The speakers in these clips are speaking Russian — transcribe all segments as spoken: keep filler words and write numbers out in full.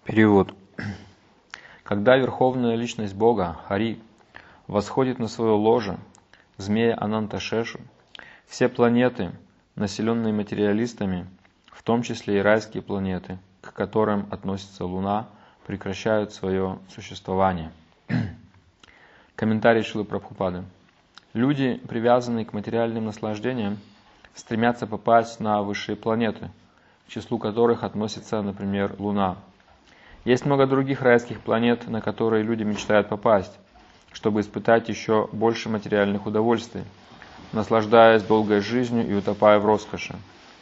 Перевод. Когда Верховная Личность Бога, Хари, восходит на свое ложе, змея Ананташешу, все планеты, населенные материалистами, в том числе и райские планеты, к которым относится Луна, прекращают свое существование. Комментарий Шрилы Прабхупады. Люди, привязанные к материальным наслаждениям, стремятся попасть на высшие планеты, к числу которых относится, например, Луна. Есть много других райских планет, на которые люди мечтают попасть, чтобы испытать еще больше материальных удовольствий, наслаждаясь долгой жизнью и утопая в роскоши.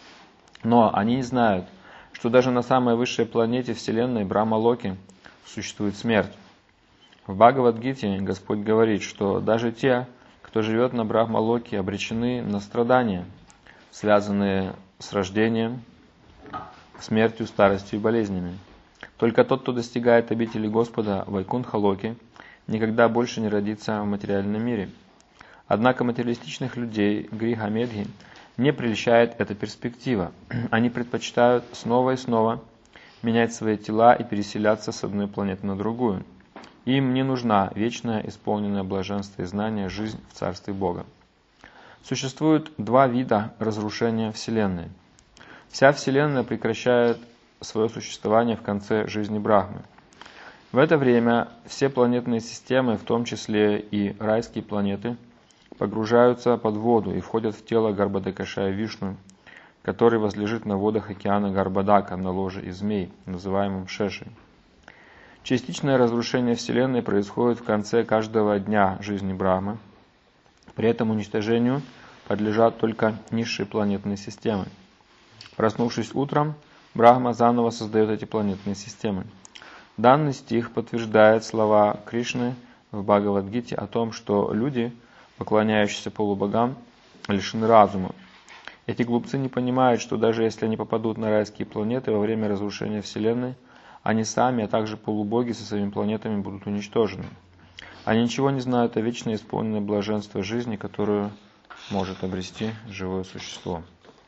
Но они не знают, что даже на самой высшей планете Вселенной Брахма-локе существует смерть. В Бхагавад-гите Господь говорит, что даже те, кто живет на Брахма-локе, обречены на страдания, связанные с рождением, смертью, старостью и болезнями. Только тот, кто достигает обители Господа в Вайкунтха-локе, никогда больше не родится в материальном мире. Однако материалистичных людей, гриха-медхи, не прельщает эта перспектива. Они предпочитают снова и снова менять свои тела и переселяться с одной планеты на другую. Им не нужна вечная, исполненная блаженства и знания жизнь в Царстве Бога. Существует два вида разрушения Вселенной. Вся Вселенная прекращает свое существование в конце жизни Брахмы. В это время все планетные системы, в том числе и райские планеты, погружаются под воду и входят в тело Гарбхадакашая Вишну, который возлежит на водах океана Гарбадака на ложе из змей, называемом Шешей. Частичное разрушение Вселенной происходит в конце каждого дня жизни Брахмы. При этом уничтожению подлежат только низшие планетные системы. Проснувшись утром, Брахма заново создает эти планетные системы. Данный стих подтверждает слова Кришны в Бхагавад-гите о том, что люди, поклоняющиеся полубогам, лишены разума. Эти глупцы не понимают, что даже если они попадут на райские планеты во время разрушения Вселенной, они сами, а также полубоги со своими планетами будут уничтожены. Они ничего не знают о вечно исполненной блаженства жизни, которую может обрести живое существо.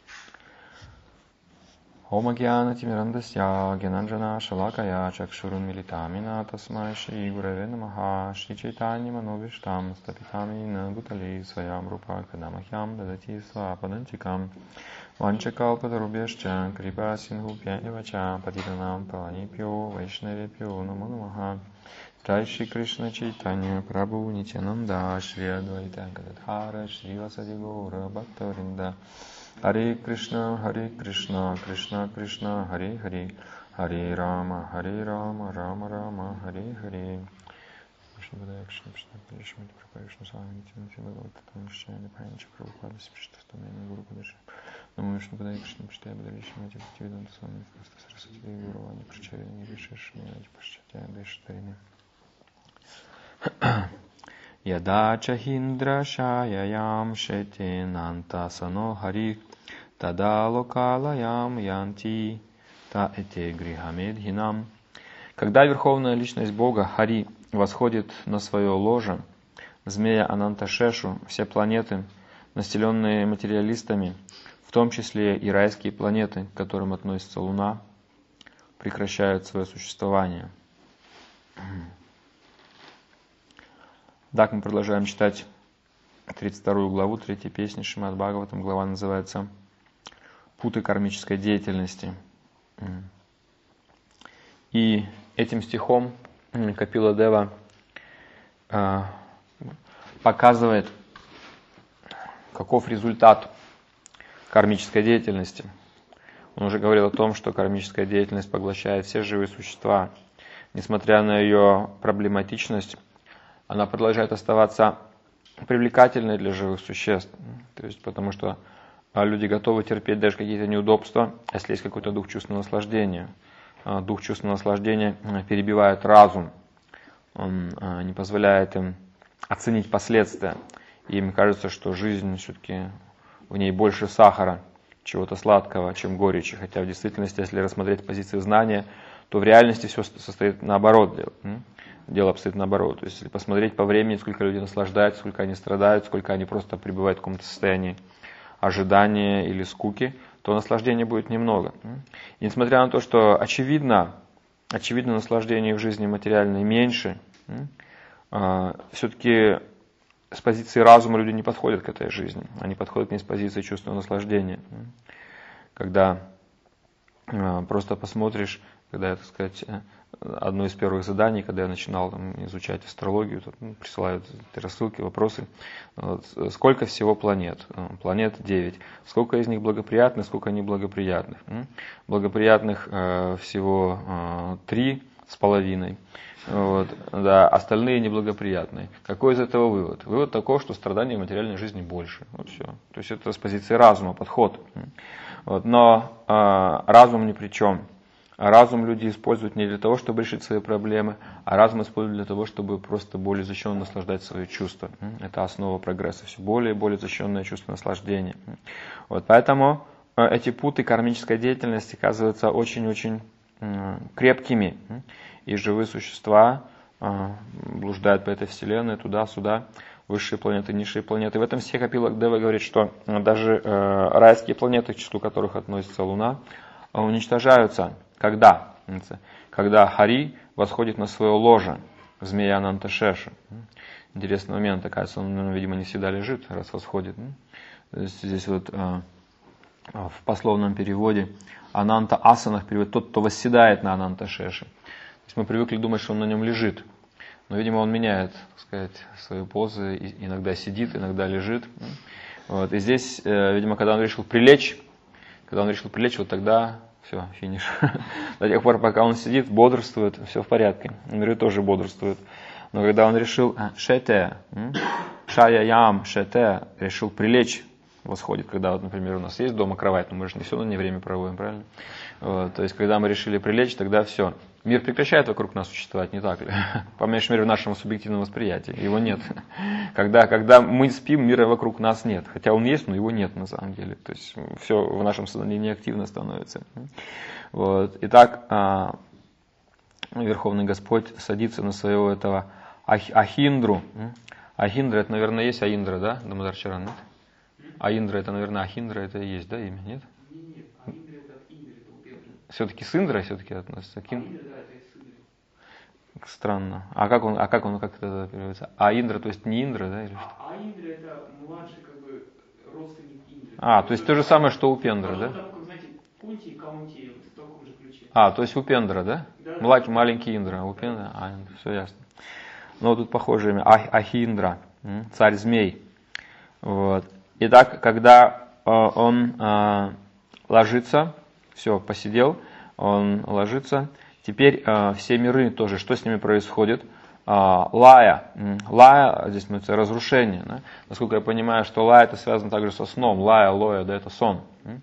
Ом агьяна тимирандасья гьянанджана шалакая чакшурун милитамина тасмай шри гураве намаха шри чайтанья мановиштам стапитамина бутали своям рупа кадамахьям дадати свападантикам ванчакалпадарубьяшча крипа сингхупьянявача патитанам паванипьо вайшнавипьо намо намаха Джай Шри Кришна Чайтанья Прабху Нитянанда Шри Адвайта Гададхара Шри Васади Гаура Бхактавринда Харе Кришна, Харе Кришна, Кришна Кришна, Харе Харе, Харе Рама, Харе Рама, Рама Рама, Харе Харе. Вишну Падая Кришна, Кришна Кришна, Кришна Сами, Тимати Бхагавата, Таншчайна, Панча, Прабхупада, Сиприштастамена, Гуру Падаша. Намо Вишну Падая Кришна, Паштая Бадаришна, Тивидан Сами, Христа Сарасати, Гурувани, Причарини, Вишешни, Ади Паштятя, Дайштарини. Яда чахиндра шаяям шете нанта сано хари тада локалаям янти та эте грихамедхинам. Когда Верховная Личность Бога, Хари, восходит на свое ложе, змея Ананташешу, все планеты, населенные материалистами, в том числе и райские планеты, к которым относится Луна, прекращают свое существование. Так мы продолжаем читать тридцать вторую главу, третьей песни Шримад Бхагаватам. Глава называется «Путы кармической деятельности». И этим стихом Капила Дева показывает, каков результат кармической деятельности. Он уже говорил о том, что кармическая деятельность поглощает все живые существа. Несмотря на ее проблематичность, она продолжает оставаться привлекательной для живых существ. То есть, потому что люди готовы терпеть даже какие-то неудобства, если есть какой-то дух чувственного наслаждения. Дух чувственного наслаждения перебивает разум. Он не позволяет им оценить последствия. И им кажется, что жизнь все-таки в ней больше сахара, чего-то сладкого, чем горечи. Хотя в действительности, если рассмотреть позиции знания, то в реальности все состоит наоборот. Дело обстоит наоборот. То есть, если посмотреть по времени, сколько люди наслаждаются, сколько они страдают, сколько они просто пребывают в каком-то состоянии ожидания или скуки, то наслаждения будет немного. И несмотря на то, что очевидно, очевидно, наслаждений в жизни материальной меньше, все-таки с позиции разума люди не подходят к этой жизни. Они подходят к ней с позиции чувства наслаждения. Когда просто посмотришь, когда я, так сказать, одно из первых заданий, когда я начинал там, изучать астрологию, то, ну, присылают эти рассылки, вопросы. Вот, сколько всего планет? Планет девять. Сколько из них благоприятных, сколько неблагоприятных? Благоприятных э, всего э, три с половиной. Вот, да, остальные неблагоприятные. Какой из этого вывод? Вывод такой, что страданий в материальной жизни больше. Вот все. То есть это с позиции разума, подход. Вот, но э, разум ни при чем. Разум люди используют не для того, чтобы решить свои проблемы, а разум используют для того, чтобы просто более защищенно наслаждать свои чувства. Это основа прогресса. Все более и более защищенное чувство наслаждения. Вот, поэтому эти путы кармической деятельности оказываются очень-очень крепкими. И живые существа блуждают по этой вселенной, туда-сюда, высшие планеты, низшие планеты. В этом стихе Капила Дева говорит, что даже райские планеты, к числу которых относится Луна, уничтожаются. Когда? Когда Хари восходит на свое ложе, змея Ананташеша. Интересный момент, оказывается, он, видимо, не всегда лежит, раз восходит. То есть здесь вот в пословном переводе Ананта Асанах переводит тот, кто восседает на Ананташеше. То есть мы привыкли думать, что он на нем лежит. Но, видимо, он меняет, так сказать, свои позы, иногда сидит, иногда лежит. Вот. И здесь, видимо, когда он решил прилечь, когда он решил прилечь, вот тогда все, финиш. До тех пор, пока он сидит, бодрствует, все в порядке. Миры тоже бодрствуют. Но когда он решил шете, шая ям шете, решил прилечь, восходит, когда, вот, например, у нас есть дома кровать, но мы же не все на ней время проводим, правильно? Вот, то есть, когда мы решили прилечь, тогда все. Мир прекращает вокруг нас существовать, не так ли? По меньшей мере, в нашем субъективном восприятии. Его нет. Когда, когда мы спим, мира вокруг нас нет. Хотя он есть, но его нет на самом деле. То есть, все в нашем сознании неактивно становится. Вот. Итак, Верховный Господь садится на своего этого Ахиндру. Ахиндра, это, наверное, есть Аиндра, да, Дамодар Чаран, нет? Аиндра, это, наверное, Ахиндра, это и есть, да, имя, нет? Нет, Аиндра это от Индры, это у Петра. Все-таки с Индрой все-таки относится? Кин... Аиндра, да, это из Индры. Странно. А как он, а как он как это переводится? Аиндра, то есть не Индра, да? Или что? А Аиндра это младший, как бы, родственник Индры. А, то есть то же самое, что Упендра, да? Там, как, знаете, Кунти и Каунти, вот в таком же ключе. А, то есть Упендра, да? Да, Млад, да. Маленький Индра, Упендра, а, все ясно. Ну, тут похожее имя. Ах, Ахиндра, царь змей. Вот. Итак, когда э, он э, ложится, все, посидел, он ложится, теперь э, все миры тоже, что с ними происходит? Э, лая, лая, здесь мы разрушение, да? Насколько я понимаю, что лая это связано также со сном, лая, лоя, да, это сон. Э,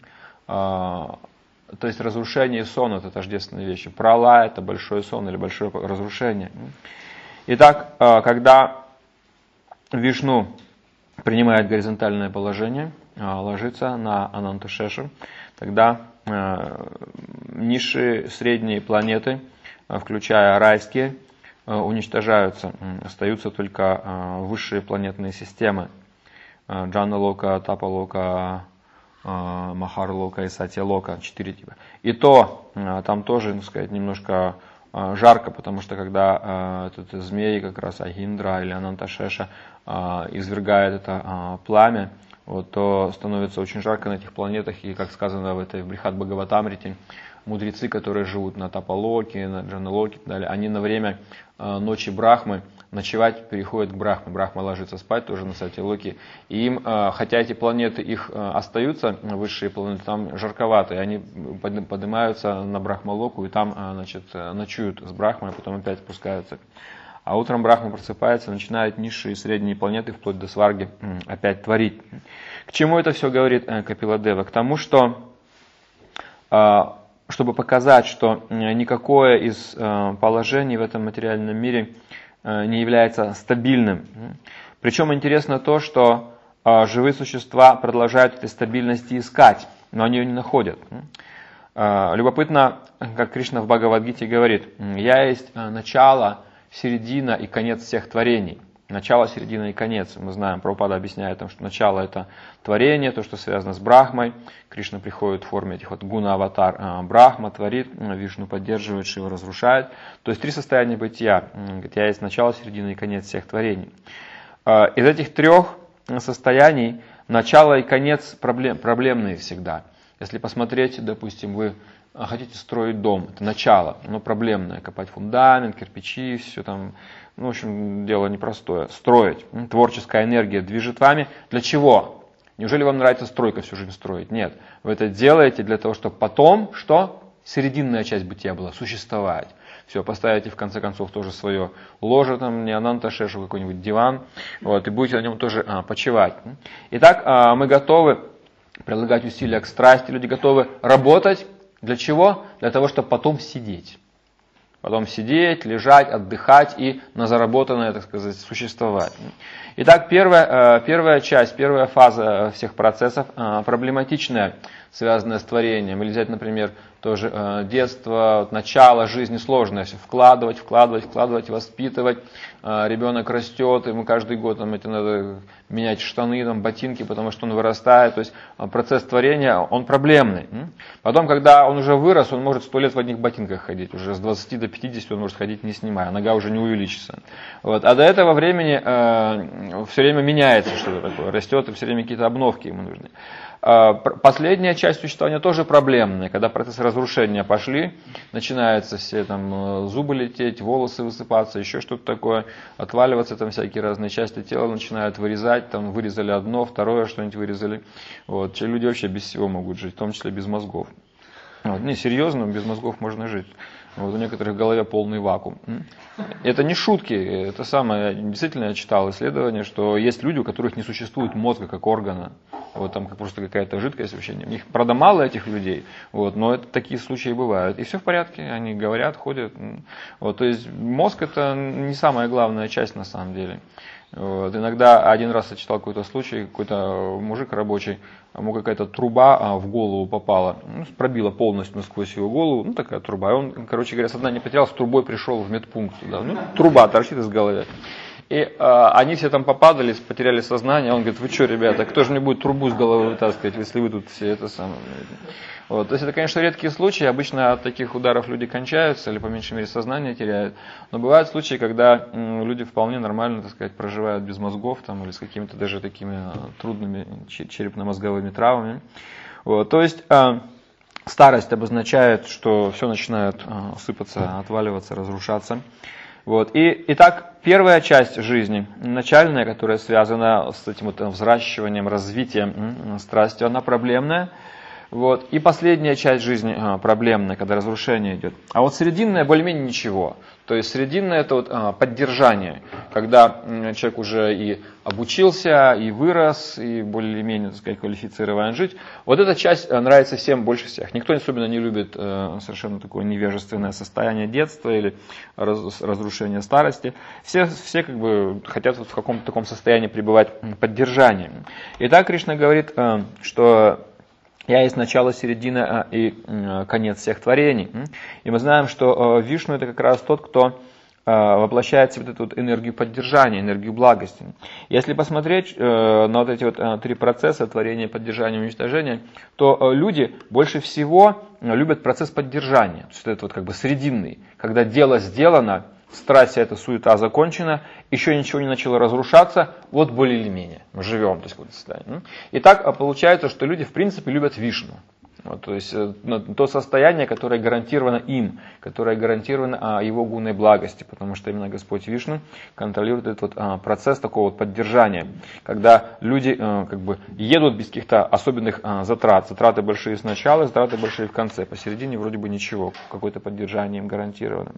то есть разрушение и сон это тождественные вещи. Пралая это большой сон или большое разрушение. Итак, э, когда Вишну принимает горизонтальное положение, ложится на Ананташешу, тогда э, низшие, средние планеты, включая райские, уничтожаются. Остаются только высшие планетные системы. Джана-лока, Тапа-лока, Махар-лока и Сатья-лока. Четыре типа. И то там тоже, так сказать, немножко жарко, потому что когда э, этот змей, как раз Ахиндра или Ананташеша, э, извергает это э, пламя, вот, то становится очень жарко на этих планетах. И, как сказано в этой Брихат Бхагаватамрите, мудрецы, которые живут на Тапалоке, на Джаналоке и так далее, они на время э, ночи Брахмы ночевать переходят к Брахме. Брахма ложится спать тоже на Сатья-локе. И им, э, хотя эти планеты их э, остаются, высшие планеты, там жарковато, и они поднимаются на Брахмалоку, и там э, значит, ночуют с Брахмой, а потом опять спускаются. А утром Брахма просыпается, начинает низшие и средние планеты, вплоть до Сварги, э, опять творить. К чему это все говорит э, Капила Дева? К тому, что э, чтобы показать, что никакое из э, положений в этом материальном мире не является стабильным. Причем интересно то, что э, живые существа продолжают этой стабильности искать, но они ее не находят. Э, любопытно, как Кришна в Бхагавад-гите говорит, «Я есть начало, середина и конец всех творений». Начало, середина и конец. Мы знаем, Прабхупада объясняет, что начало — это творение, то, что связано с Брахмой. Кришна приходит в форме этих вот гуна-аватар. Брахма творит, Вишну поддерживает, Шива разрушает. То есть три состояния бытия. Я есть начало, середина и конец всех творений. Из этих трех состояний начало и конец проблем, проблемные всегда. Если посмотреть, допустим, вы хотите строить дом, это начало, но проблемное, копать фундамент, кирпичи, все там, ну, в общем, дело непростое. Строить, творческая энергия движет вами. Для чего? Неужели вам нравится стройка всю жизнь строить? Нет, вы это делаете для того, чтобы потом, что? Серединная часть бытия была, существовать. Все, поставите в конце концов тоже свое ложе, там, не ананта шешу, какой-нибудь диван, вот, и будете на нем тоже а, почивать. Итак, а, мы готовы прилагать усилия к страсти, люди готовы работать. Для чего? Для того, чтобы потом сидеть. Потом сидеть, лежать, отдыхать и на заработанное, так сказать, существовать. Итак, первая, первая часть, первая фаза всех процессов проблематичная, связанная с творением. Или взять, например, тоже детство, начало жизни сложное. Все вкладывать, вкладывать, вкладывать, воспитывать. Ребенок растет, ему каждый год там, это надо менять штаны, там, ботинки, потому что он вырастает. То есть процесс творения, он проблемный. Потом, когда он уже вырос, он может сто лет в одних ботинках ходить. Уже с двадцати до пятидесяти он может ходить не снимая, нога уже не увеличится. Вот. А до этого времени э, все время меняется что-то такое, растет, и все время какие-то обновки ему нужны. Последняя часть существования тоже проблемная, когда процессы разрушения пошли, начинаются все там зубы лететь, волосы высыпаться, еще что-то такое, отваливаться там всякие разные части тела начинают вырезать, там вырезали одно, второе что-нибудь вырезали. Вот. Люди вообще без всего могут жить, в том числе без мозгов. Вот. Не, серьезно, без мозгов можно жить. Вот у некоторых в голове полный вакуум. Это не шутки, это самое, действительно я читал исследование, что есть люди, у которых не существует мозга как органа. Вот там просто какая-то жидкость вообще. У них, правда, мало этих людей, вот, но это, такие случаи бывают. И все в порядке, они говорят, ходят. Вот, то есть мозг — это не самая главная часть на самом деле. Вот. Иногда один раз я читал какой-то случай, какой-то мужик рабочий, ему какая-то труба в голову попала, ну, пробила полностью насквозь его голову, ну такая труба. И он, короче говоря, сознание не потерял, с трубой пришел в медпункт туда. Ну, труба торчит из головы. И э, они все там попадали, потеряли сознание. Он говорит: вы что, ребята, кто же мне будет трубу с головы вытаскивать, если вы тут все это самое. Вот. То есть это, конечно, редкие случаи. Обычно от таких ударов люди кончаются или по меньшей мере сознание теряют. Но бывают случаи, когда м, люди вполне нормально, так сказать, проживают без мозгов там, или с какими-то даже такими трудными черепно-мозговыми травмами. Вот. То есть э, старость обозначает, что все начинает э, сыпаться, отваливаться, разрушаться. Вот. И, итак, первая часть жизни, начальная, которая связана с этим вот взращиванием, развитием страсти, она проблемная. Вот. И последняя часть жизни а, проблемная, когда разрушение идет. А вот срединная более-менее ничего. То есть срединное — это вот, а, поддержание, когда м, человек уже и обучился, и вырос, и более-менее, так сказать, квалифицирован жить. Вот эта часть а, нравится всем больше всех. Никто особенно не любит а, совершенно такое невежественное состояние детства или раз, разрушение старости. Все, все как бы хотят вот в каком-то таком состоянии пребывать поддержанием. Итак, Кришна говорит, а, что я есть начало, середина и конец всех творений. И мы знаем, что Вишну — это как раз тот, кто воплощает вот эту вот энергию поддержания, энергию благости. Если посмотреть на вот эти вот три процесса — творение, поддержание, уничтожение, то люди больше всего любят процесс поддержания. То есть это вот как бы срединный, когда дело сделано, страсть, эта суета закончена, еще ничего не начало разрушаться, вот более или менее мы живем, то есть, в каком-то состоянии. И так получается, что люди в принципе любят Вишну. Вот, то есть то состояние, которое гарантировано им, которое гарантировано а, его гунной благости, потому что именно Господь Вишну контролирует этот вот, а, процесс такого вот поддержания, когда люди а, как бы едут без каких-то особенных а, затрат, затраты большие сначала, затраты большие в конце, посередине вроде бы ничего, какое-то поддержание им гарантировано.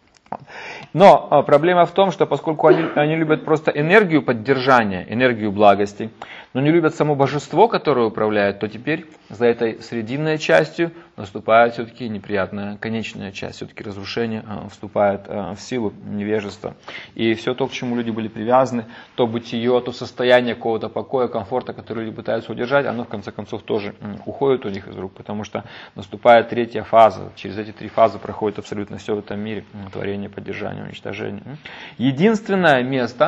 Но проблема в том, что поскольку они, они любят просто энергию поддержания, энергию благости, но не любят само божество, которое управляет, то теперь за этой срединной частью наступает все-таки неприятная конечная часть, все-таки разрушение вступает в силу невежества. И все то, к чему люди были привязаны, то бытие, то состояние какого-то покоя, комфорта, который люди пытаются удержать, оно в конце концов тоже уходит у них из рук, потому что наступает третья фаза. Через эти три фазы проходит абсолютно все в этом мире: творение, поддержание, уничтожение. Единственное место,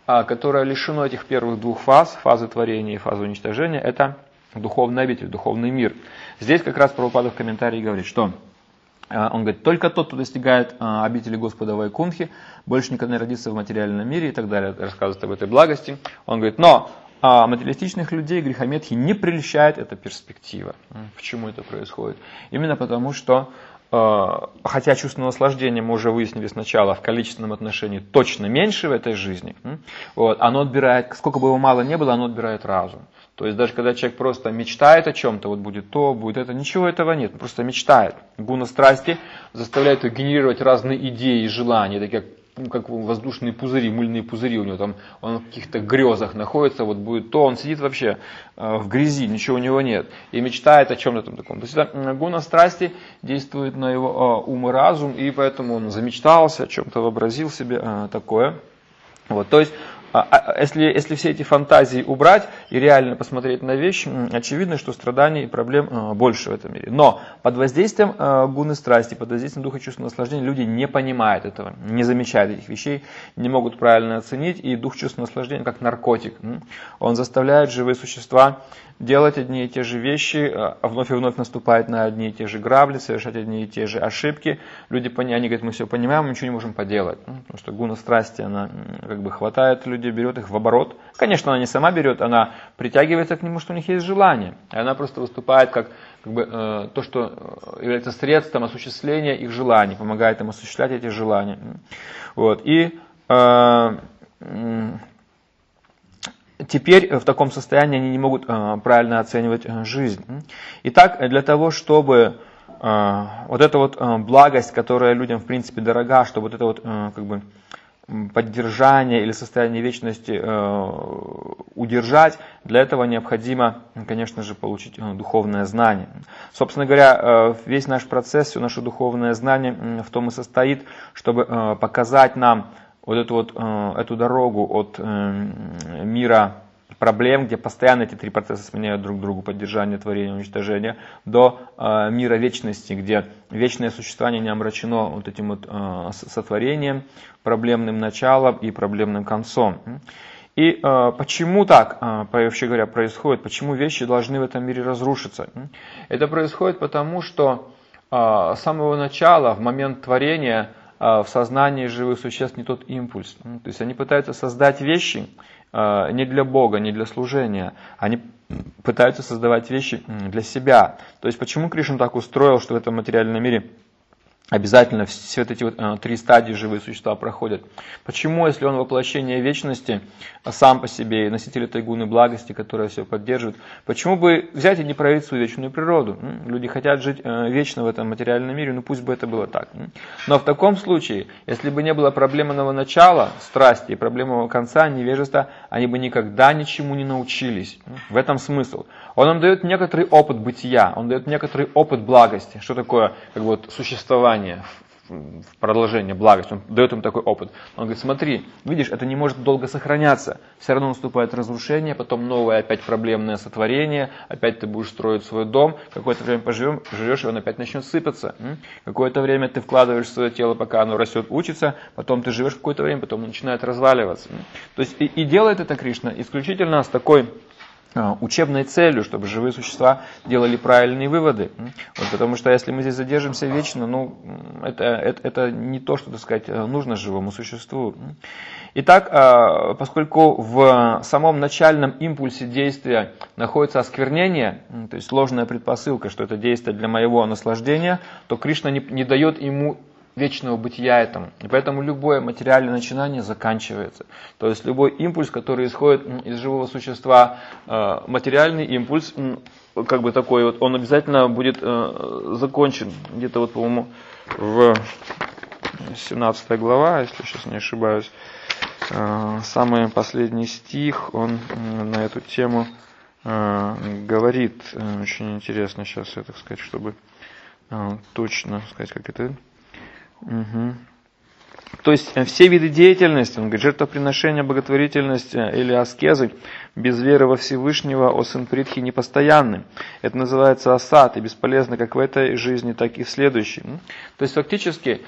которое лишено этих первых двух фаз, фазы творения и фазы уничтожения, это духовная обитель, духовный мир. Здесь как раз Прабхупада в комментарии говорит, что он говорит, только тот, кто достигает обители Господа Вайкунхи, больше никогда не родится в материальном мире и так далее, рассказывает об этой благости. Он говорит, но материалистичных людей грехометхи не прельщает эта перспектива. Почему это происходит? Именно потому, что хотя чувство наслаждения, мы уже выяснили сначала, в количественном отношении точно меньше в этой жизни, вот, оно отбирает, сколько бы его мало не было, оно отбирает разум. То есть даже когда человек просто мечтает о чем-то, вот будет то, будет это, ничего этого нет, он просто мечтает. Гуна страсти заставляет его генерировать разные идеи и желания, такие как Ну, как воздушные пузыри, мыльные пузыри у него там, он в каких-то грезах находится, вот будет то, он сидит вообще э, в грязи, ничего у него нет, и мечтает о чем-то там таком. То есть это гуна страсти действует на его э, ум и разум, и поэтому он замечтался, о чем-то вообразил себе э, такое. Вот, то есть, если, если все эти фантазии убрать и реально посмотреть на вещи, очевидно, что страданий и проблем больше в этом мире. Но под воздействием гуны страсти, под воздействием духа чувства наслаждения люди не понимают этого, не замечают этих вещей, не могут правильно оценить. И дух чувства наслаждения как наркотик. Он заставляет живые существа делать одни и те же вещи, вновь и вновь наступать на одни и те же грабли, совершать одни и те же ошибки. Люди, они говорят, мы все понимаем, мы ничего не можем поделать. Потому что гуна страсти, она как бы хватает людей, берет их в оборот. Конечно, она не сама берет, она притягивается к нему, что у них есть желание. И она просто выступает как, как бы, э, то, что является средством осуществления их желаний, помогает им осуществлять эти желания. Вот. И э, э, теперь в таком состоянии они не могут э, правильно оценивать э, жизнь. Итак, для того, чтобы э, вот эта вот э, благость, которая людям в принципе дорога, чтобы вот это вот э, как бы поддержание или состояние вечности э, удержать, для этого необходимо, конечно же, получить э, духовное знание. Собственно говоря, э, весь наш процесс, все наше духовное знание э, в том и состоит, чтобы э, показать нам вот эту вот э, эту дорогу от э, мира проблем, где постоянно эти три процесса сменяют друг другу, поддержание, творение, уничтожение, до э, мира вечности, где вечное существование не омрачено вот этим вот э, сотворением, проблемным началом и проблемным концом. И э, почему так, э, вообще говоря, происходит? Почему вещи должны в этом мире разрушиться? Это происходит потому, что э, с самого начала, в момент творения, э, в сознании живых существ не тот импульс. То есть они пытаются создать вещи, не для Бога, не для служения. Они пытаются создавать вещи для себя. То есть почему Кришна так устроил, что в этом материальном мире обязательно все вот эти вот э, три стадии живые существа проходят? Почему, если он воплощение вечности, сам по себе, носитель этой гуны благости, которая все поддерживает, почему бы взять и не проявить свою вечную природу? Люди хотят жить э, вечно в этом материальном мире, ну пусть бы это было так. Но в таком случае, если бы не было проблемного начала, страсти и проблемного конца, невежества, они бы никогда ничему не научились. В этом смысл. Он нам дает некоторый опыт бытия, он дает некоторый опыт благости. Что такое как бы, вот, существование в продолжение благости? Он дает им такой опыт. Он говорит, смотри, видишь, это не может долго сохраняться. Все равно наступает разрушение, потом новое опять проблемное сотворение, опять ты будешь строить свой дом, какое-то время поживем, живешь, и он опять начнет сыпаться. Какое-то время ты вкладываешь в свое тело, пока оно растет, учится, потом ты живешь какое-то время, потом оно начинает разваливаться. То есть и, и делает это Кришна исключительно с такой учебной целью, чтобы живые существа делали правильные выводы. Вот, потому что если мы здесь задержимся вечно, ну, это, это, это не то, что, так сказать, нужно живому существу. Итак, поскольку в самом начальном импульсе действия находится осквернение, то есть ложная предпосылка, что это действие для моего наслаждения, то Кришна не, не дает ему вечного бытия этому. И поэтому любое материальное начинание заканчивается. То есть любой импульс, который исходит из живого существа, материальный импульс, как бы такой вот, он обязательно будет закончен. Где-то вот, по-моему, в семнадцатая глава, если сейчас не ошибаюсь, самый последний стих, он на эту тему говорит. Очень интересно сейчас, я, так сказать, чтобы точно сказать, как это... Угу. То есть все виды деятельности, он говорит, жертвоприношение, благотворительность или аскезы, без веры во Всевышнего, о сын Притхи, непостоянны. Это называется асад, и бесполезно как в этой жизни, так и в следующей. То есть фактически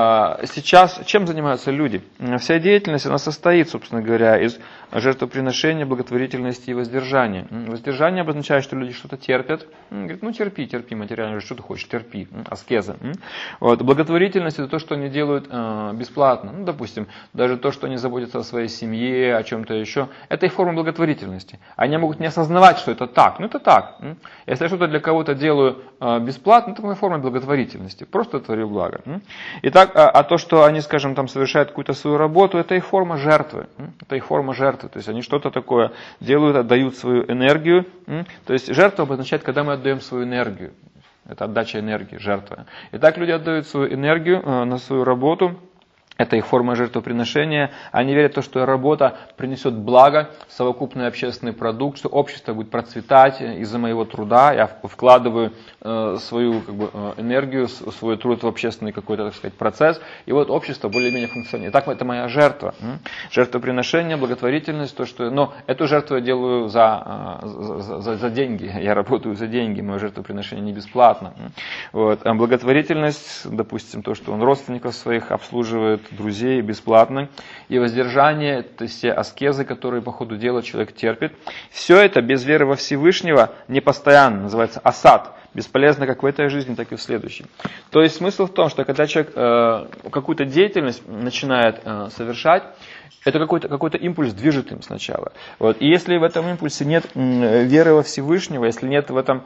сейчас чем занимаются люди? Вся деятельность, она состоит, собственно говоря, из жертвоприношения, благотворительности и воздержания. Воздержание обозначает, что люди что-то терпят. Говорит, ну терпи, терпи материально, что ты хочешь, терпи, аскеза. Вот. Благотворительность это то, что они делают бесплатно. Ну, допустим, даже то, что они заботятся о своей семье, о чем-то еще, это их форма благотворительности. Они могут не осознавать, что это так. Ну это так. Если я что-то для кого-то делаю бесплатно, это моя форма благотворительности. Просто творю благо. Итак, а, а то, что они, скажем, там совершают какую-то свою работу, это их форма жертвы. Это их форма жертвы. То есть они что-то такое делают, отдают свою энергию. То есть жертва обозначает, когда мы отдаем свою энергию. Это отдача энергии, жертва. Итак, люди отдают свою энергию на свою работу. Это их форма жертвоприношения. Они верят в то, что работа принесет благо, совокупный общественный продукт, что общество будет процветать из-за моего труда. Я вкладываю э, свою как бы, энергию, свой труд в общественный какой-то, так сказать, процесс. И вот общество более-менее функционирует. Итак, это моя жертва. Жертвоприношение, благотворительность. То, что... Но эту жертву я делаю за, за, за, за деньги. Я работаю за деньги. Мое жертвоприношение не бесплатно. Вот. А благотворительность, допустим, то, что он родственников своих обслуживает, друзей бесплатно, и воздержание, это все аскезы, которые по ходу дела человек терпит. Все это без веры во Всевышнего непостоянно, называется асад, бесполезно как в этой жизни, так и в следующей. То есть смысл в том, что когда человек э, какую-то деятельность начинает э, совершать, это какой-то, какой-то импульс движет им сначала. Вот. И если в этом импульсе нет м, веры во Всевышнего, если нет в этом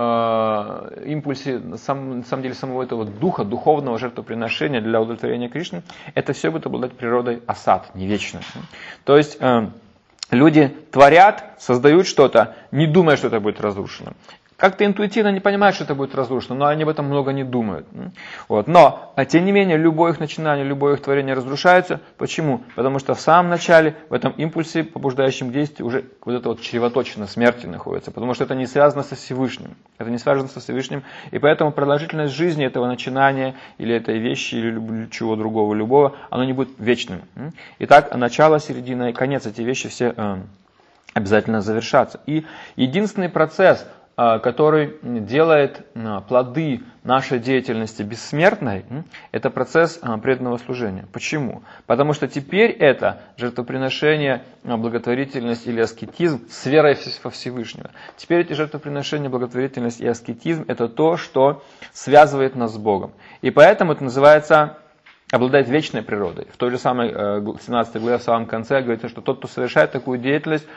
э, импульсе, сам, на самом деле, самого этого духа, духовного жертвоприношения для удовлетворения Кришны, это все будет обладать природой асад, не вечно. То есть э, люди творят, создают что-то, не думая, что это будет разрушено. Как-то интуитивно не понимают, что это будет разрушено, но они об этом много не думают. Вот. Но, тем не менее, любое их начинание, любое их творение разрушается. Почему? Потому что в самом начале, в этом импульсе, побуждающем к действию, уже вот это вот чревоточина смерти находится. Потому что это не связано со Всевышним. Это не связано со Всевышним. И поэтому продолжительность жизни этого начинания, или этой вещи, или чего другого, любого, оно не будет вечным. Итак, начало, середина и конец, эти вещи все э, обязательно завершатся. И единственный процесс, который делает плоды нашей деятельности бессмертной, это процесс преданного служения. Почему? Потому что теперь это жертвоприношение, благотворительность или аскетизм с верой во Всевышнего. Теперь эти жертвоприношения, благотворительность и аскетизм это то, что связывает нас с Богом. И поэтому это называется... обладает вечной природой. В той же самой семнадцатой главе, в самом конце, говорится, что тот, кто совершает такую деятельность,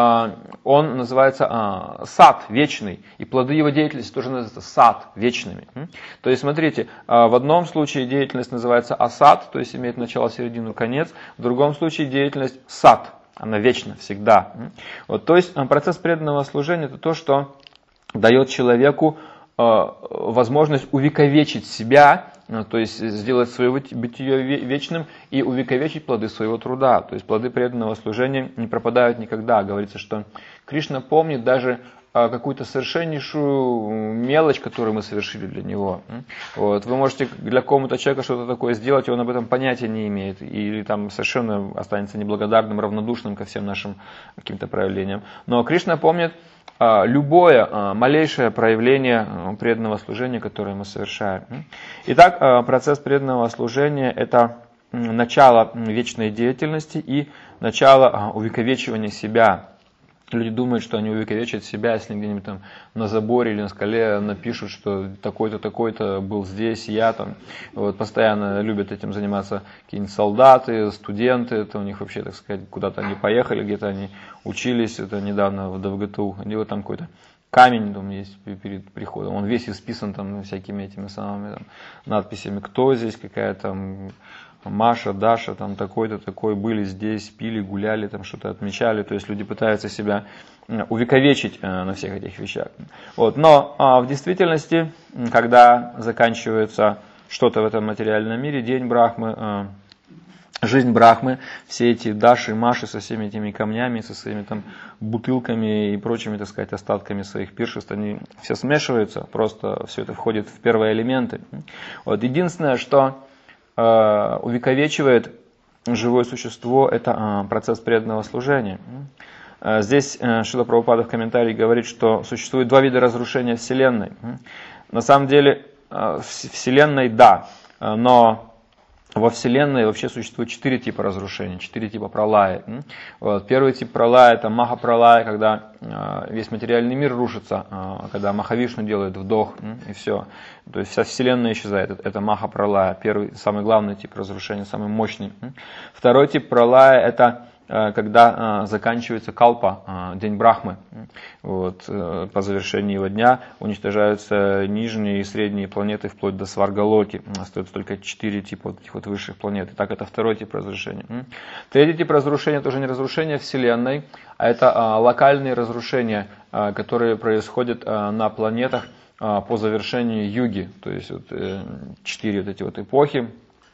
он называется сад вечный, и плоды его деятельности тоже называются сад вечными. То есть, смотрите, в одном случае деятельность называется асад, то есть имеет начало, середину, конец, в другом случае деятельность сад, она вечна, всегда. Вот, то есть, процесс преданного служения это то, что дает человеку возможность увековечить себя, то есть сделать свое бытие вечным и увековечить плоды своего труда. То есть плоды преданного служения не пропадают никогда. Говорится, что Кришна помнит даже какую-то совершеннейшую мелочь, которую мы совершили для него. Вот. Вы можете для какого-то человека что-то такое сделать, и он об этом понятия не имеет. Или там совершенно останется неблагодарным, равнодушным ко всем нашим каким-то проявлениям. Но Кришна помнит любое малейшее проявление преданного служения, которое мы совершаем. Итак, процесс преданного служения – это начало вечной деятельности и начало увековечивания себя. Люди думают, что они увековечат себя, если где-нибудь там на заборе или на скале напишут, что такой-то, такой-то был здесь, я там. Вот, постоянно любят этим заниматься какие-нибудь солдаты, студенты, это у них вообще, так сказать, куда-то они поехали, где-то они учились, это недавно в ДВГТУ, или вот там какой-то камень там есть перед приходом, он весь исписан там всякими этими самыми там, надписями, кто здесь, какая там... Маша, Даша, там такой-то, такой, были здесь, пили, гуляли, там что-то отмечали. То есть люди пытаются себя увековечить на всех этих вещах. Вот. Но а, в действительности, когда заканчивается что-то в этом материальном мире, день Брахмы, а, жизнь Брахмы, все эти Даши, Маши со всеми этими камнями, со своими там бутылками и прочими, так сказать, остатками своих пиршеств, они все смешиваются, просто все это входит в первые элементы. Вот. Единственное, что увековечивает живое существо, это процесс преданного служения. Здесь Шрила Прабхупада в комментарии говорит, что существует два вида разрушения Вселенной. На самом деле, Вселенной да, но во Вселенной вообще существует четыре типа разрушений, четыре типа пралая. Вот. Первый тип пралая — это маха-пралая, когда весь материальный мир рушится, когда Махавишну делает вдох, и все. То есть вся Вселенная исчезает. Это маха-пралая, первый, самый главный тип разрушения, самый мощный. Второй тип пралая — это когда заканчивается калпа, день Брахмы. Вот, по завершении его дня уничтожаются нижние и средние планеты вплоть до Сваргалоки. Остается только четыре типа вот этих вот высших планет. Итак, это второй тип разрушения. Третий тип разрушения — тоже не разрушение Вселенной, а это локальные разрушения, которые происходят на планетах по завершении юги. То есть вот, четыре вот эти вот эпохи: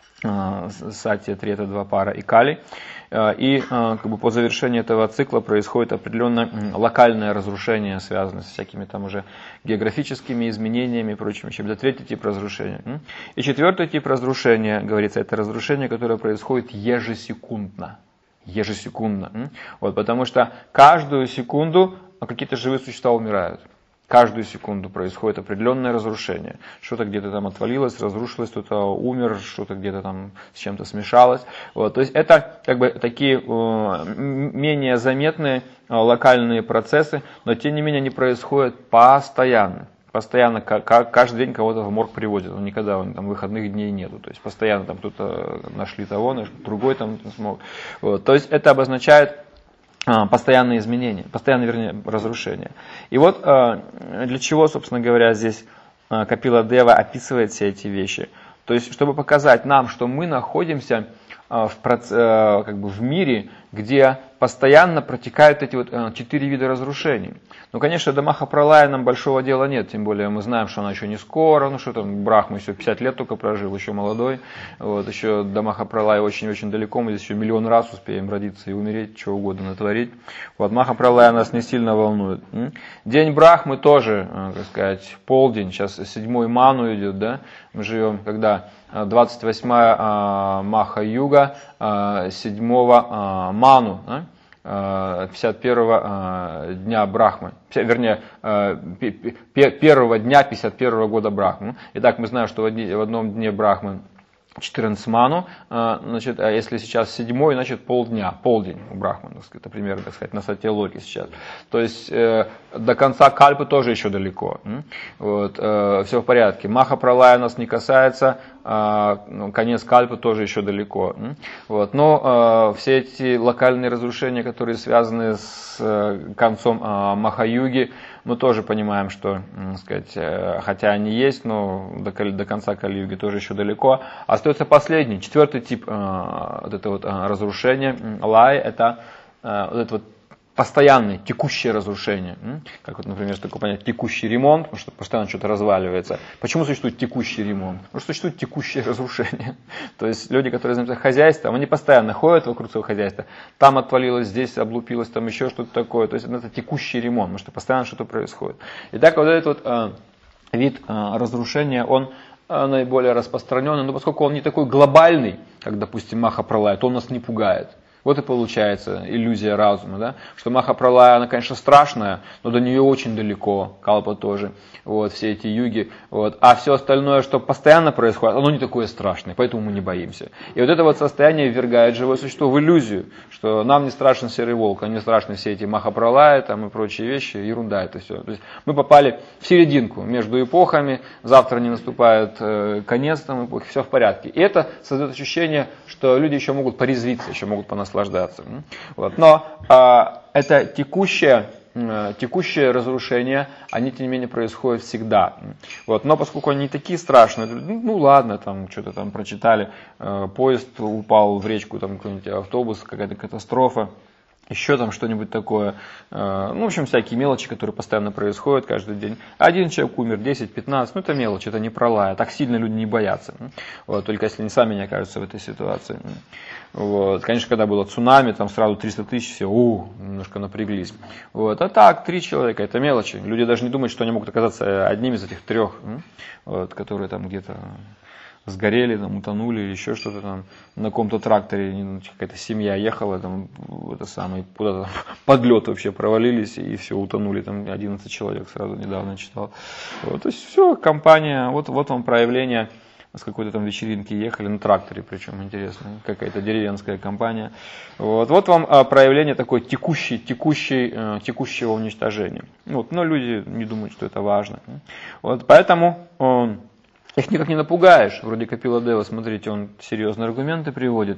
Сатья, Трета, Двапара и Кали. И как бы, по завершении этого цикла происходит определенное локальное разрушение, связанное с всякими там уже географическими изменениями и прочим. Это третий тип разрушения. И четвертый тип разрушения, говорится, это разрушение, которое происходит ежесекундно. Ежесекундно. Вот, потому что каждую секунду какие-то живые существа умирают. Каждую секунду происходит определенное разрушение. Что-то где-то там отвалилось, разрушилось, кто-то умер, что-то где-то там с чем-то смешалось. Вот. То есть это как бы такие э, менее заметные э, локальные процессы, но тем не менее они происходят постоянно. Постоянно, как, каждый день кого-то в морг приводят, никогда там выходных дней нету. То есть постоянно там кто-то нашли того, нашли, другой там смог. Вот. То есть это обозначает постоянные изменения, постоянное, вернее, разрушение. И вот для чего, собственно говоря, здесь Капила Дева описывает все эти вещи. То есть, чтобы показать нам, что мы находимся в, как бы в мире, где постоянно протекают эти вот четыре вида разрушений. Ну, конечно, до Маха-пралая нам большого дела нет, тем более мы знаем, что она еще не скоро, ну что там, Брахма еще пятьдесят лет только прожил, еще молодой, вот, еще до Маха-пралая очень-очень далеко, мы здесь еще миллион раз успеем родиться и умереть, что угодно натворить. Вот, Маха-пралая нас не сильно волнует. День Брахмы тоже, так сказать, полдень, сейчас седьмой ману идет, да, мы живем, когда двадцать восьмая Маха-юга, седьмого ману, да? пятьдесят первого дня Брахмы, вернее, первого дня пятьдесят первого года Брахмы. Итак, мы знаем, что в одном дне Брахмы четырнадцать ману, значит, а если сейчас седьмой, значит полдня, полдень у Брахмана, это примерно, так сказать, на сатья-локе сейчас. То есть э, до конца кальпы тоже еще далеко. Вот, э, все в порядке. Маха-пралая нас не касается, э, конец кальпы тоже еще далеко. Вот, но э, все эти локальные разрушения, которые связаны с э, концом э, Маха-юги, мы тоже понимаем, что, так сказать, э, хотя они есть, но до, до конца Кали-юги тоже еще далеко. Остается последний, четвертый тип э, вот это вот, э, разрушения, лай, это э, вот это вот постоянное, текущее разрушение. Как вот, например, что такое понятие текущий ремонт, потому что постоянно что-то разваливается. Почему существует текущий ремонт? Потому что существует текущее разрушение. То есть люди, которые занимаются хозяйством, они постоянно ходят вокруг своего хозяйства. Там отвалилось, здесь облупилось, там еще что-то такое. То есть это текущий ремонт, потому что постоянно что-то происходит. Итак, вот этот вот э, вид э, разрушения, он э, наиболее распространенный, но поскольку он не такой глобальный, как, допустим, Маха-пралая, то он нас не пугает. Вот и получается иллюзия разума, да? Что Маха-пралая, она, конечно, страшная, но до нее очень далеко, калпа тоже, вот, все эти юги, вот. А все остальное, что постоянно происходит, оно не такое страшное, поэтому мы не боимся. И вот это вот состояние ввергает живое существо в иллюзию, что нам не страшен серый волк, нам не страшны все эти Маха-пралая там, и прочие вещи, ерунда это все. То есть мы попали в серединку между эпохами, завтра не наступает э, конец там эпохи, все в порядке. И это создает ощущение, что люди еще могут порезвиться, еще могут понаслаждаться. наслаждаться. Вот. Но а, это текущее, текущее разрушение, они, тем не менее, происходят всегда. Вот. Но поскольку они не такие страшные, ну, ну ладно, там что-то там прочитали, э, поезд упал в речку, там какой-нибудь автобус, какая-то катастрофа, еще там что-нибудь такое, ну, в общем, всякие мелочи, которые постоянно происходят каждый день. Один человек умер, десять, пятнадцать, ну, это мелочь, это не пролая, так сильно люди не боятся, вот, только если они сами не окажутся в этой ситуации. Вот. Конечно, когда было цунами, там сразу триста тысяч, все, у, немножко напряглись. Вот. А так, три человека, это мелочи. Люди даже не думают, что они могут оказаться одним из этих трех, вот, которые там где-то сгорели, там, утонули или еще что-то там. На каком-то тракторе какая-то семья ехала, там, это самое, куда-то под лед вообще провалились и все, утонули, там одиннадцать человек сразу недавно читал. Вот, то есть все, компания, вот, вот вам проявление. С какой-то там вечеринки ехали на тракторе, причем интересно, какая-то деревенская компания. Вот, вот вам а, проявление такой текущей, текущей, э, текущего уничтожения. Вот, но люди не думают, что это важно. Вот, поэтому э, их никак не напугаешь. Вроде Капила Дева, смотрите, он серьезные аргументы приводит.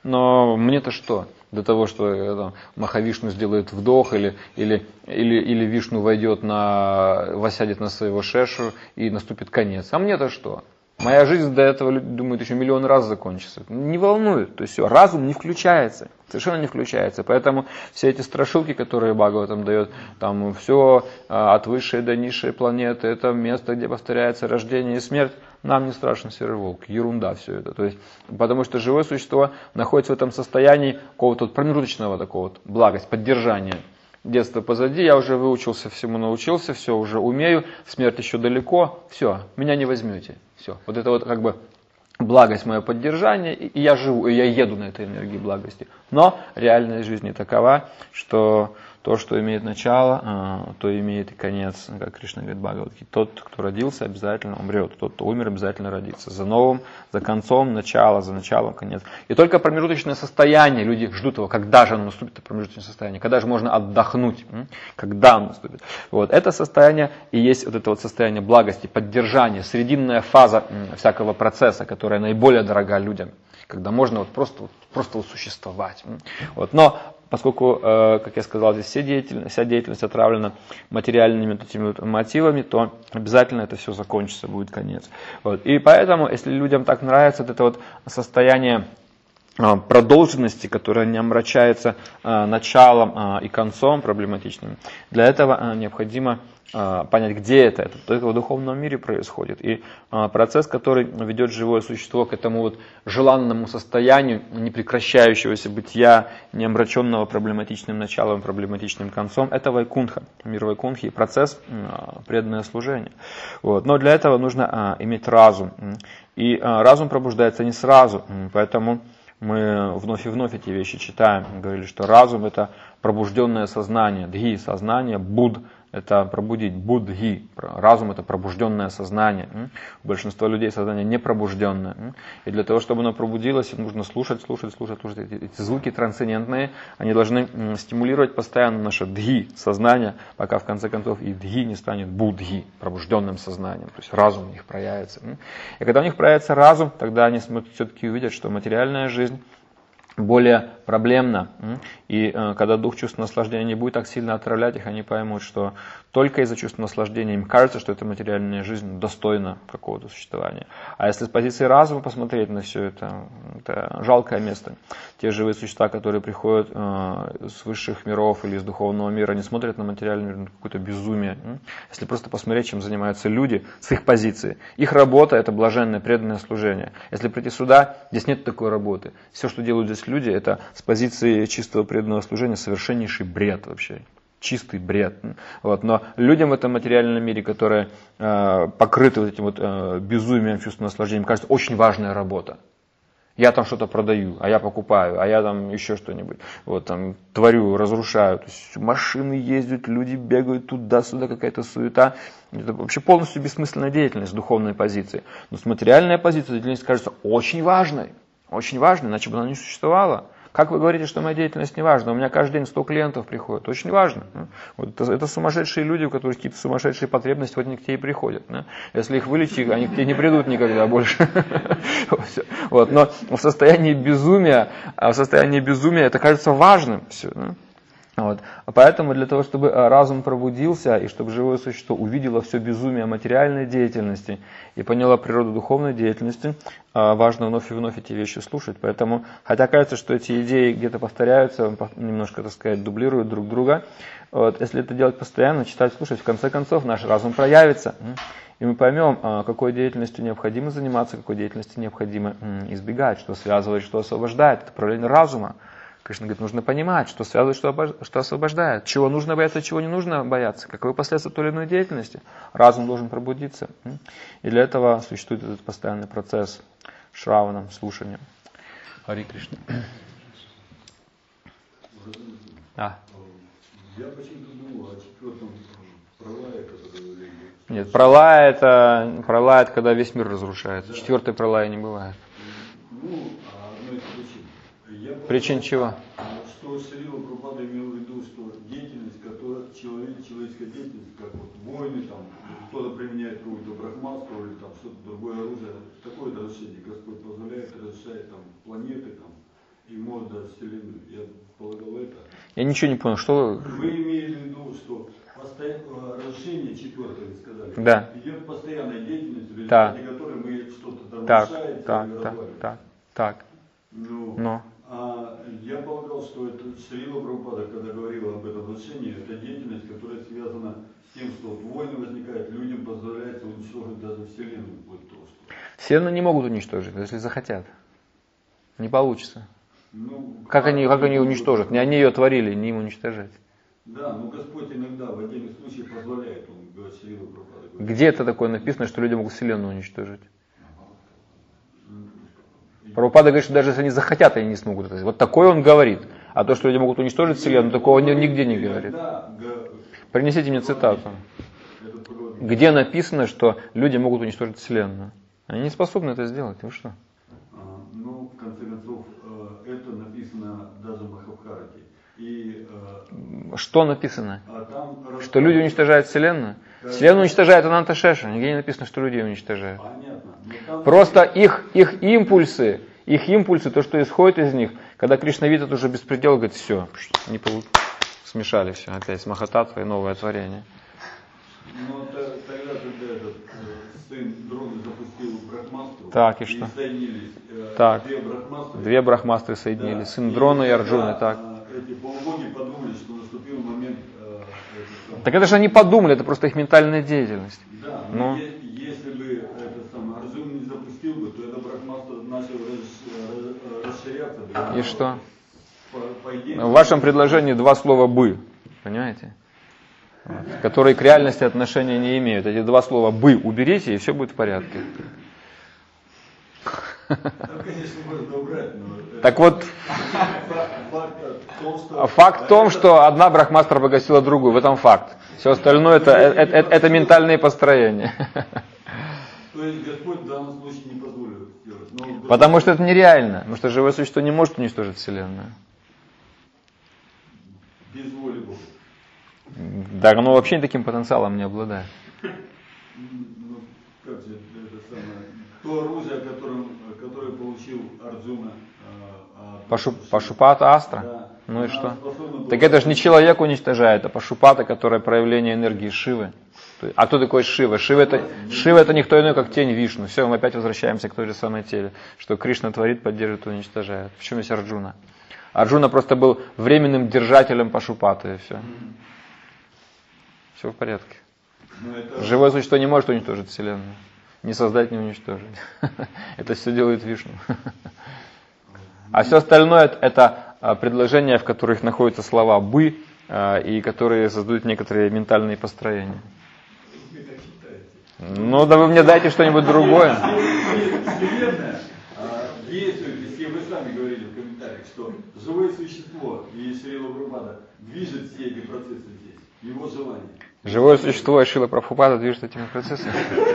Но мне-то что? До того, что э, Махавишну сделает вдох, или, или, или, или Вишну войдет на, восядет на своего шешу и наступит конец. А мне-то что? Моя жизнь до этого, люди думают, еще миллион раз закончится. Не волнует. То есть все, разум не включается. Совершенно не включается. Поэтому все эти страшилки, которые Бхагаватам дает, там все от высшей до низшей планеты, это место, где повторяется рождение и смерть, нам не страшен серый волк. Ерунда все это. То есть, потому что живое существо находится в этом состоянии какого-то промежуточного такого вот благость, поддержания. Детство позади, я уже выучился, всему научился, все уже умею, смерть еще далеко, все, меня не возьмете. Все, вот это вот как бы благость, мое поддержание, и я живу, и я еду на этой энергии благости. Но реальная жизнь не такова, что то, что имеет начало, то имеет и конец, как Кришна говорит в Бхагавад-гите. Тот, кто родился, обязательно умрет. Тот, кто умер, обязательно родится. За новым, за концом, начало, за началом, конец. И только промежуточное состояние, люди ждут его, когда же оно наступит, это промежуточное состояние, когда же можно отдохнуть, когда оно наступит. Вот. Это состояние и есть вот это вот состояние благости, поддержания, срединная фаза всякого процесса, которая наиболее дорога людям, когда можно вот просто, вот, просто вот существовать. Вот. Но поскольку, как я сказал, здесь вся деятельность, вся деятельность отравлена материальными вот этими вот мотивами, то обязательно это все закончится, будет конец. Вот. И поэтому, если людям так нравится вот это вот состояние продолженности, которая не омрачается началом и концом проблематичным, для этого необходимо понять, где это. Это только в духовном мире происходит. И процесс, который ведет живое существо к этому вот желанному состоянию непрекращающегося бытия, не омраченного проблематичным началом, проблематичным концом, это вайкунха, мир вайкунхи, процесс преданное служение. Вот. Но для этого нужно иметь разум. И разум пробуждается не сразу, поэтому мы вновь и вновь эти вещи читаем. Мы говорили, что разум — это пробужденное сознание, дхи — сознание, буд — это пробудить, буддхи, разум — это пробужденное сознание. У большинства людей сознание не пробужденное. И для того, чтобы оно пробудилось, нужно слушать, слушать, слушать, слушать. Эти, эти звуки трансцендентные, они должны стимулировать постоянно наше дхи, сознание, пока в конце концов и дхи не станет буддхи, пробужденным сознанием. То есть разум у них проявится. И когда у них проявится разум, тогда они все-таки увидят, что материальная жизнь более проблемно. И э, когда дух чувства наслаждения не будет так сильно отравлять их, они поймут, что только из-за чувства наслаждения им кажется, что эта материальная жизнь достойна какого-то существования. А если с позиции разума посмотреть на все это, это жалкое место. Те живые существа, которые приходят э, с высших миров или из духовного мира, они смотрят на материальный мир, на какое-то безумие. Если просто посмотреть, чем занимаются люди с их позиции. Их работа — это блаженное, преданное служение. Если прийти сюда, здесь нет такой работы. Все, что делают здесь люди, это с позиции чистого преданного служения совершеннейший бред вообще. Чистый бред. Вот. Но людям в этом материальном мире, которые э, покрыты вот этим вот, э, безумием, чувством наслаждения, кажется, очень важная работа. Я там что-то продаю, а я покупаю, а я там еще что-нибудь. Вот, там, творю, разрушаю. То есть машины ездят, люди бегают туда-сюда, какая-то суета. Это вообще полностью бессмысленная деятельность с духовной позиции. Но с материальной позиции деятельность кажется очень важной. Очень важной, иначе бы она не существовала. Как вы говорите, что моя деятельность не важна? У меня каждый день сто клиентов приходит. Очень важно. Вот это, это сумасшедшие люди, у которых какие-то сумасшедшие потребности, вот они к тебе и приходят. Если их вылечить, они к тебе не придут никогда больше. Вот. Но в состоянии безумия, в состоянии безумия это кажется важным. Все. Вот. Поэтому для того, чтобы разум пробудился и чтобы живое существо увидело все безумие материальной деятельности и поняло природу духовной деятельности, важно вновь и вновь эти вещи слушать. Поэтому, хотя кажется, что эти идеи где-то повторяются, немножко, так сказать, дублируют друг друга, вот, если это делать постоянно, читать, слушать, в конце концов наш разум проявится. И мы поймем, какой деятельностью необходимо заниматься, какой деятельности необходимо избегать, что связывает, что освобождает. Это проявление разума. Кришна говорит, нужно понимать, что связывает, что, обож... что освобождает. Чего нужно бояться, чего не нужно бояться. Каковы последствия той или иной деятельности. Разум должен пробудиться. И для этого существует этот постоянный процесс шраваном, слушанием. Хари Кришна. А. Я почему-то думал о четвертом пралае, который вы говорили. Нет, пралая это, пралая это когда весь мир разрушается. Да. Четвертой пралая не бывает. Ну, а одной из причин. Я причин чего? Что Шрила Прабхупада имел в виду, что деятельность, которая, человек, человеческая деятельность, как вот войны, там, кто-то применяет какую-то брахмастру или там что-то другое оружие, такое разрушение Господь позволяет, разрушает там планеты там, и может даже Вселенную. Я полагал это. Я ничего не понял, что вы... Вы имеете в виду, что постоянное разрушение четвертое, вы сказали, да. идет постоянная деятельность, в да. результате которой мы что-то так, разрушаем, так, и так, так, так. Ну, Но. А я полагал, что это Шрила Прабхупада, когда говорила об этом разрушении, это деятельность, которая связана с тем, что вот войны возникают, людям позволяется уничтожить даже Вселенную. Вот то, что... Вселенную не могут уничтожить, если захотят. Не получится. Ну, как, они, как они уничтожат? Не они ее творили, не им уничтожать. Да, но Господь иногда в отдельных случаях позволяет, он говорит, Шрила Прабхупада. Где это такое написано, что люди могут Вселенную уничтожить? Прабхупада говорит, что даже если они захотят, они не смогут это сделать. Вот такое он говорит. А то, что люди могут уничтожить Вселенную, такого он нигде не говорит. Принесите мне цитату. Где написано, что люди могут уничтожить Вселенную? Они не способны это сделать. Вы что? Ну, в конце концов, это написано даже в Махабхарате. И, что написано? А там... Что люди уничтожают Вселенную? Вселенную уничтожает Ананта Шеша. Нигде не написано, что людей уничтожают. Понятно. Там... Просто их, их импульсы, их импульсы, то, что исходит из них, когда Кришна видит уже беспредел, говорит, все, не получ... смешали все, опять с Махататтвой и новое творение. Ну, тогда, когда этот сын Дроны запустил брахмастру, так, и, и что? соединились э, так. две брахмастры, две брахмастры соединились, да. сын Дрона и, и Арджуны, так. Эти полубоги подумали, что наступил момент... Э, это, так это же они подумали, это просто их ментальная деятельность. Да, но но е- если бы это самое, Арджун не запустил бы, то эта брахмастра начала расширяться. Да, и что? По, по идее, в вашем предложении два слова «бы», понимаете? Вот, которые к реальности отношения не имеют. Эти два слова «бы» уберите, и все будет в порядке. Ну, конечно, можно убрать, но... Так вот, факт в том, что одна брахмастра погасила другую, в этом факт. Все остальное это, это, это, это ментальные построения. То есть Господь в данном случае не позволил это сделать. Но... Потому что это нереально, потому что живое существо не может уничтожить Вселенную. Без воли Бога. Да, оно вообще таким потенциалом не обладает. Ну, как же это самое... То оружие, которым, которое получил Арджуна... Э, Пашу, Пашупата Астра? Да, ну и что? Так это же не человек уничтожает, а Пашупата, которое проявление энергии Шивы. А кто такой Шива? Шива это, Шива это никто иной, как тень Вишну. Все, мы опять возвращаемся к той же самой теле. Что Кришна творит, поддерживает и уничтожает. Почему есть Арджуна? Арджуна просто был временным держателем Пашупаты, и все. Все в порядке. Это... Живое существо не может уничтожить Вселенную. Не создать, не уничтожить. Это все делает Вишну. А все остальное это предложения, в которых находятся слова «бы», и которые создают некоторые ментальные построения. Ну да вы мне дайте что-нибудь другое. Вселенная действует, если вы сами говорили в комментариях, что живое существо и Шрила Прабхупада движет все эти процессы здесь, его желание. Живое существо и Шрила Прабхупада движет этими процессами?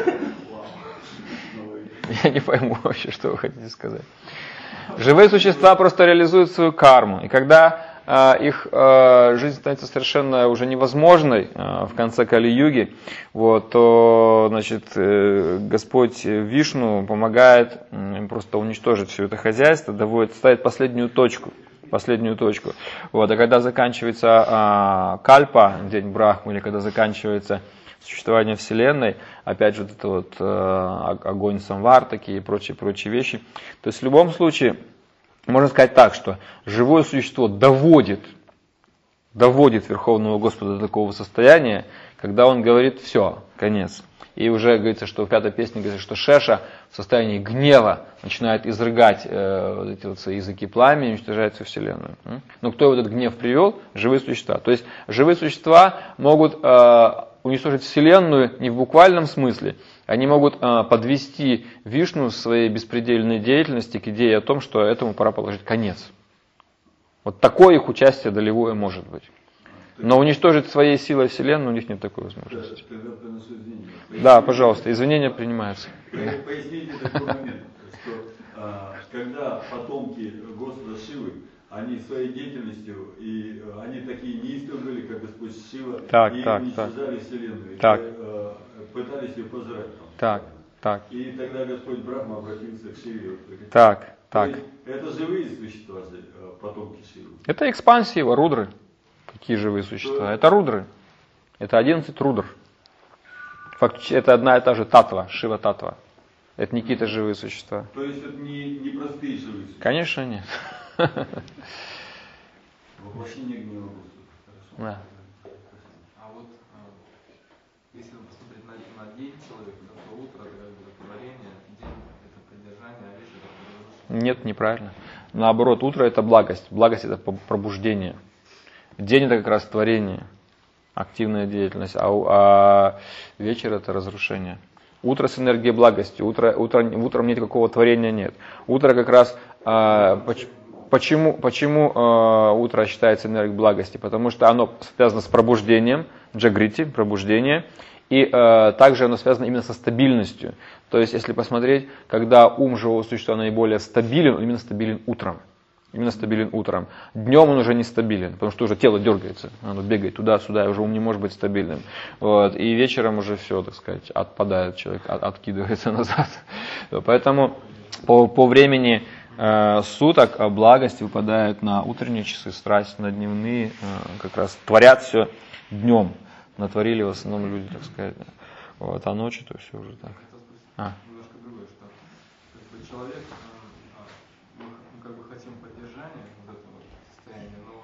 Я не пойму вообще, что вы хотите сказать. Живые существа просто реализуют свою карму. И когда э, их э, жизнь становится совершенно уже невозможной э, в конце Кали-юги, вот, то значит, э, Господь Вишну помогает им просто уничтожить все это хозяйство, доводит, ставит последнюю точку. Последнюю точку. Вот, а когда заканчивается э, Кальпа, день Брахмы, или когда заканчивается существование Вселенной, опять же, вот это вот э, огонь Самвартаки и прочие, прочие вещи. То есть в любом случае, можно сказать так, что живое существо доводит, доводит Верховного Господа до такого состояния, когда он говорит все, конец. И уже говорится, что в пятой песне говорится, что Шеша в состоянии гнева начинает изрыгать э, вот эти вот свои языки пламени и уничтожает всю Вселенную. Но кто этот гнев привел? Живые существа. То есть живые существа могут э, уничтожить Вселенную не в буквальном смысле. Они могут э, подвести Вишну в своей беспредельной деятельности к идее о том, что этому пора положить конец. Вот такое их участие долевое может быть. Но уничтожить своей силой Вселенную у них нет такой возможности. Да, пожалуйста, извинения принимаются. Поясните такой момент, что а, когда потомки Господа Шивы, они своей деятельностью, и а, они такие неистовые были, как Господь Шива, так, и так, уничтожали так. Вселенную, так. И, а, пытались ее пожрать. Так, так. И тогда Господь Брахма обратился к Шиве. Так, так. Это живые существа, потомки Шивы? Это экспансии его, рудры. Какие живые существа? Это рудры. Это одиннадцать рудр. Фактически это одна и та же татва, Шива татва. Это не какие-то живые существа. То есть это не, не простые живые существа? Конечно нет. Воплощение гнева Господа. Да. А вот если посмотреть на, на день человека, то утро это как бы творение, день это поддержание, а вечер это разрушение. Нет, неправильно. Наоборот, утро это благость. Благость это пробуждение. День это как раз творение, активная деятельность, а, а вечер это разрушение. Утро с энергией благости, утро, утро, утром нет никакого творения нет. Утро как раз, а, почему, почему а, утро считается энергией благости? Потому что оно связано с пробуждением, джагрити, пробуждение, и а, также оно связано именно со стабильностью. То есть, если посмотреть, когда ум живого существа наиболее стабилен, он именно стабилен утром. Именно стабилен утром. Днем он уже не стабилен, потому что уже тело дергается, оно бегает туда-сюда, и уже ум не может быть стабильным. Вот. И вечером уже все, так сказать, отпадает человек, от, откидывается назад. Поэтому по, по времени э, суток благость выпадает на утренние часы, страсть на дневные, э, как раз творят все днем. Натворили в основном люди, так сказать. Вот. А ночью то все уже так. А. Немножко другое, что как бы человек, мы как бы хотим поддержания вот этого состояния, но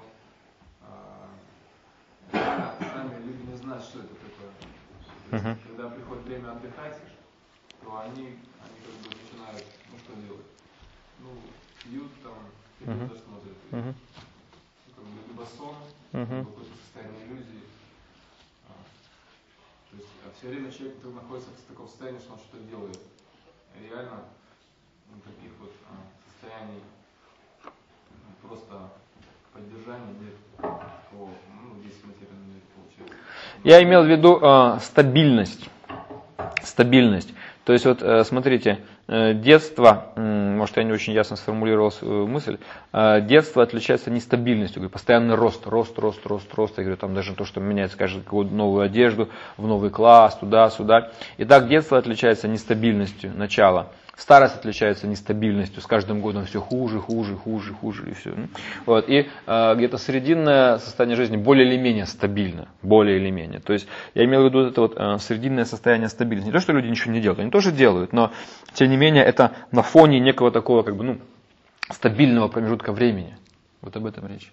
а, сами люди не знают, что это такое. Uh-huh. Когда приходит время отдыхать, то они, они как бы начинают, ну что делать? Ну, пьют там, телевизор uh-huh. смотрят. Uh-huh. Как бы либо сон, uh-huh. либо какое-то состояние иллюзии. А, то есть а все время человек находится в таком состоянии, что он что-то делает. Реально ну, таких вот а, состояний просто поддержания нет такого, ну, здесь в материальном мире получается. Я имел в виду э, стабильность. Стабильность. То есть вот э, смотрите, э, детство, э, может я не очень ясно сформулировал свою мысль, э, детство отличается нестабильностью, говорю, постоянный рост, рост, рост, рост, рост. Я говорю, там даже то, что меняется, каждый год новую одежду, в новый класс, туда, сюда. Итак, детство отличается нестабильностью начала. Старость отличается нестабильностью, с каждым годом все хуже, хуже, хуже, хуже и все. Вот. И э, где-то срединное состояние жизни более или менее стабильно, более или менее. То есть я имел в виду это вот э, срединное состояние стабильности. Не то, что люди ничего не делают, они тоже делают, но тем не менее это на фоне некого такого как бы, ну, стабильного промежутка времени. Вот об этом речь.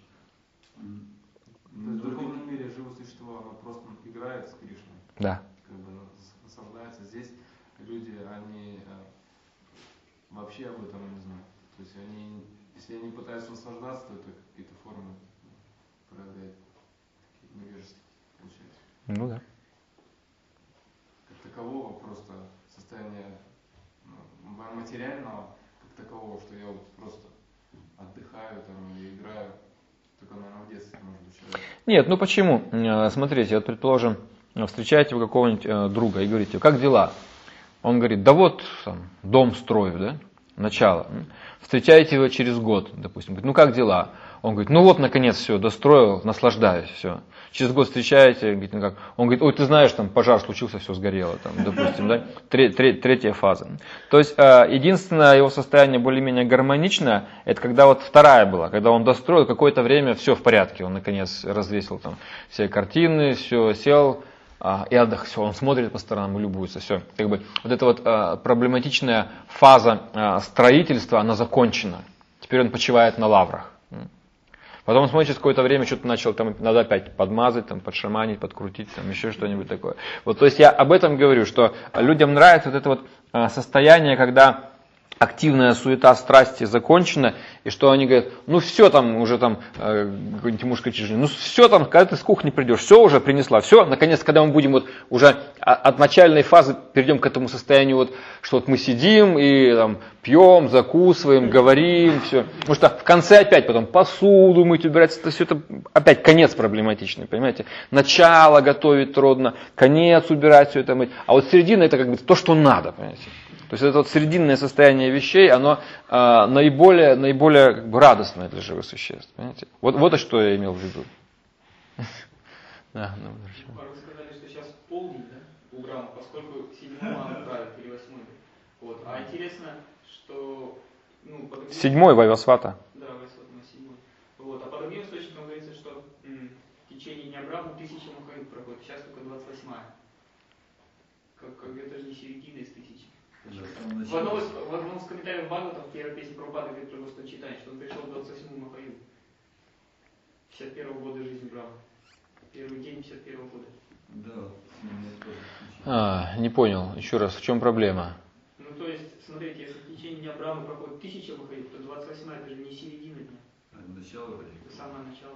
В духовном мире живое существо, оно просто играет с Кришной. Да. Как бы наслаждается. Здесь люди, они вообще об этом не знают. То есть они, если они пытаются наслаждаться, то это какие-то формы проявляют невежество, получается. Ну да. Как такового просто состояние ну, материального, как такового, что я вот просто отдыхаю там и играю, только, наверное, в детстве может быть человек. Нет, ну почему? Смотрите, вот предположим, встречаете вы какого-нибудь друга и говорите, как дела? Он говорит, да вот, там, дом строю, да, начало. Встречаете его через год, допустим, говорит, ну как дела? Он говорит, ну вот, наконец, все, достроил, наслаждаюсь, все. Через год встречаете, говорит, ну как? Он говорит, ой, ты знаешь, там пожар случился, все сгорело, там, допустим, да, Тре- тре- третья фаза. То есть, единственное его состояние более-менее гармоничное, это когда вот вторая была, когда он достроил, какое-то время все в порядке, он, наконец, развесил там все картины, все, сел, и отдых, все, он смотрит по сторонам и любуется, все. Как бы вот эта вот а, проблематичная фаза а, строительства, она закончена. Теперь он почивает на лаврах. Потом смотришь, какое-то время что-то начал, там надо опять подмазать, там, подшаманить, подкрутить, там, еще что-нибудь такое. Вот, то есть я об этом говорю, что людям нравится вот это вот состояние, когда активная суета страсти закончена, и что они говорят, ну все там, уже там, э, муж кричит, ну все там, когда ты с кухни придешь, все уже принесла, все, наконец, когда мы будем вот уже от начальной фазы перейдем к этому состоянию, вот, что вот мы сидим и там пьем, закусываем, говорим, все. Потому что в конце опять потом посуду мыть, убирать, это все это опять конец проблематичный, понимаете? Начало готовить трудно, конец убирать, все это мыть. А вот середина это как бы то, что надо, понимаете? То есть это вот срединное состояние вещей, оно а, наиболее, наиболее как бы, радостное для живых существ. Понимаете? Вот, вот что я имел в виду. Да, ну, вы сказали, что сейчас полдень, да, у Брахмы, поскольку седьмой мана правит или восьмой. Вот. А интересно, что ну, по другим... Седьмой Вайвасвата. Да, Вайвасвата на седьмой. Вот. А по другим источникам говорится, что м, в течение дня Брахмы тысяча махаюг проходит, сейчас только двадцать восьмая. Как, как это же не середина из тысячи. В одном, из, в одном из комментариев Бхагаватам в первой песне Прабхупады говорит про Господа Чайтанья, что он пришел в двадцать восьмую Махаю, пятьдесят первого года жизни Брахмы. Первый день пятьдесят первого года. Да. А, не понял. Еще раз, в чем проблема? Ну то есть, смотрите, если в течение дня Брахмы проходит тысяча Махаю, то двадцать восьмая это же не середина дня. Это начало вроде. Это самое начало,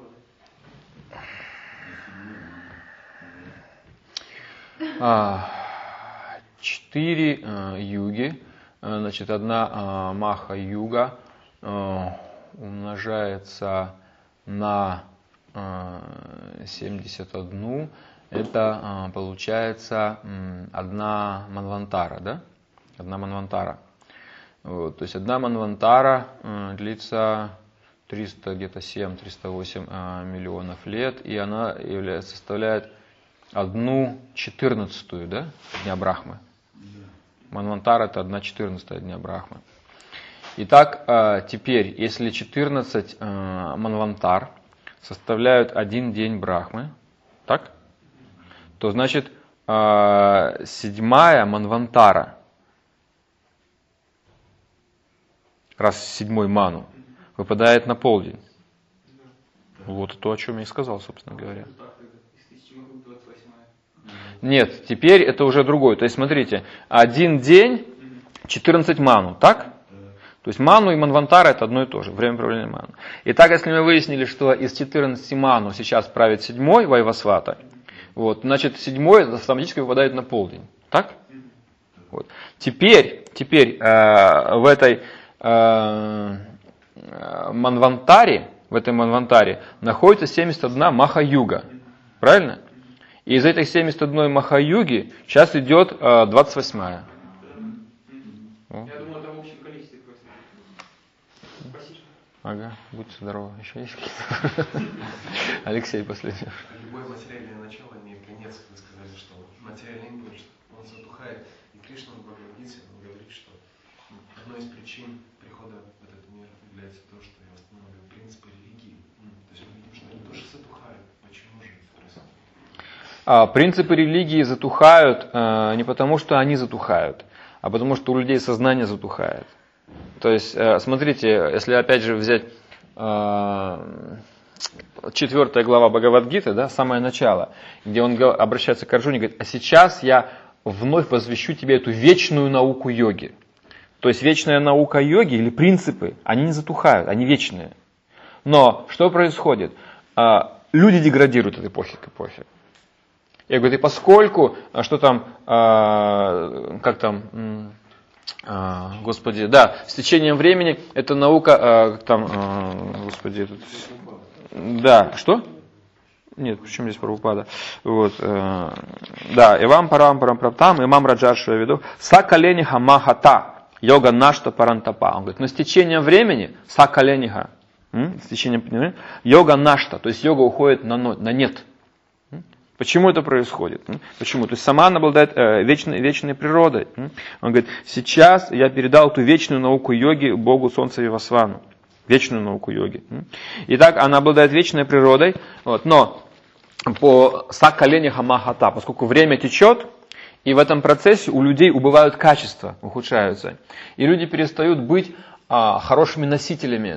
да. А, четыре э, юги, э, значит, одна э, маха-юга э, умножается на э, семьдесят один, это э, получается э, одна манвантара, да? Одна манвантара. Вот, то есть одна манвантара э, длится триста, где-то семь триста восемь э, миллионов лет, и она является, составляет одну четырнадцатую, да, дня Брахмы. Манвантара это одна четырнадцатая дня Брахмы. Итак, теперь, если четырнадцать манвантар составляют один день Брахмы, так, то значит седьмая манвантара, раз седьмой ману, выпадает на полдень. Вот то, о чем я и сказал, собственно говоря. Нет, теперь это уже другой. То есть, смотрите, один день, четырнадцать ману, так? То есть ману и манвантара это одно и то же, время правления ману. Итак, если мы выяснили, что из четырнадцати ману сейчас правит седьмой Вайвасвата, вот, значит, седьмой автоматически выпадает на полдень, так? Вот. Теперь, теперь э, в этой э, манвантаре, в этой манвантаре находится семьдесят одна маха-юга, правильно? И из этих семидесяти одной Махаюги сейчас идет э, двадцать восьмая. Я думаю, это в общем количестве просто. Спасибо. Ага, будьте здоровы. Еще есть какие-то? Алексей, последний. Любое материальное начало имеет конец. Вы сказали, что материальный импульс, он затухает. И Кришна в Бхагавад-гите говорит, что одной из причин прихода в этот мир является то, что я восстановлю принципы религии. То есть мы видим, что они тоже затухают. Почему же это происходит? Принципы религии затухают э, не потому, что они затухают, а потому, что у людей сознание затухает. То есть, э, смотрите, если опять же взять э, четвертая глава Бхагавад-гиты, да, самое начало, где он обращается к Арджуне и говорит, а сейчас я вновь посвящу тебе эту вечную науку йоги. То есть вечная наука йоги или принципы, они не затухают, они вечные. Но что происходит? Э, люди деградируют от эпохи к эпохе. Я говорю, и поскольку, что там, э, как там, э, господи, да, с течением времени эта наука, э, там, э, господи, этот, да, что? Нет, почему здесь Прабхупада? Вот, э, да, Ивам Парам Парам Праптам, Имам Раджаршу я веду, Сакалениха Махата, йога нашта парантапа. Он говорит, но с течением времени, Сакалениха, с течением времени, йога нашта, то есть йога уходит на, на нет. Почему это происходит? Почему? То есть сама она обладает э, вечной, вечной природой. Он говорит, сейчас я передал ту вечную науку йоги Богу Солнца Вивасвану. Вечную науку йоги. Итак, она обладает вечной природой, вот, но по сакалениха махата, поскольку время течет, и в этом процессе у людей убывают качества, ухудшаются. И люди перестают быть а, хорошими носителями этого.